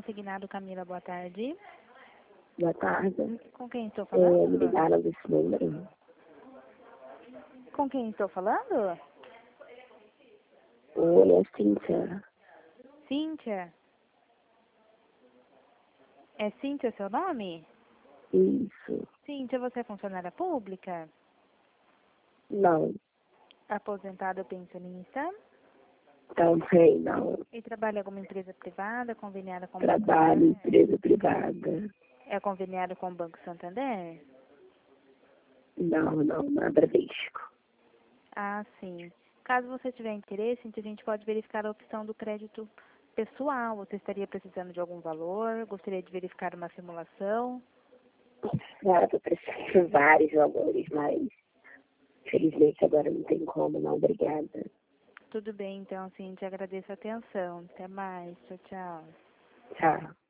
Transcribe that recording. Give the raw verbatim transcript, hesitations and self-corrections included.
consignado, Camila, boa tarde. Boa tarde. Com quem estou É, falando? me ligaram desse número. Com quem estou falando? Oi, é Cíntia. Cíntia. É Cíntia seu nome? Isso. Cíntia, você é funcionária pública? Não. Aposentada ou pensionista? Também não. E trabalha em alguma empresa privada, conveniada com o Banco Trabalho em Santander? empresa privada. É conveniada com o Banco Santander? Não, não, nada risco. Ah, sim. Caso você tiver interesse, então a gente pode verificar a opção do crédito pessoal. Você estaria precisando de algum valor? Gostaria de verificar uma simulação? Claro que eu preciso de vários valores, mas felizmente agora não tem como, não. Obrigada. Tudo bem, então, sim, te agradeço a atenção. Até mais. Tchau, tchau. Tchau.